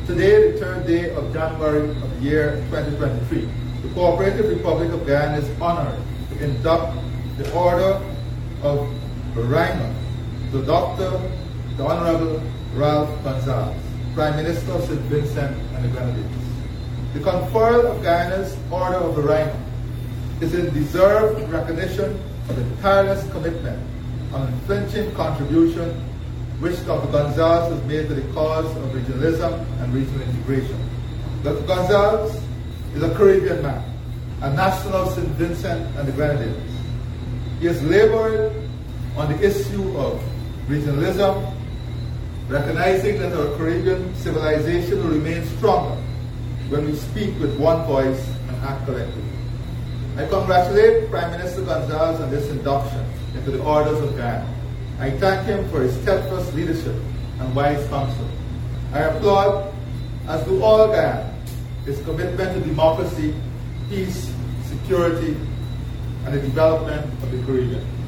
Today, the third day of January of the year 2023, the Cooperative Republic of Guyana is honored to induct the Order of Roraima to Dr. the Honorable Ralph Gonsalves, Prime Minister of St. Vincent and the Grenadines. The conferral of Guyana's Order of Roraima is in deserved recognition of the tireless commitment and unflinching contribution which Dr. Gonsalves has made to the cause of regionalism and regional integration. Dr. Gonsalves is a Caribbean man, a national of St. Vincent and the Grenadines. He has labored on the issue of regionalism, recognizing that our Caribbean civilization will remain stronger when we speak with one voice and act collectively. I congratulate Prime Minister Gonsalves on this induction into the orders of Guyana. I thank him for his steadfast leadership and wise counsel. I applaud, as do all Guyana, his commitment to democracy, peace, security, and the development of the Caribbean.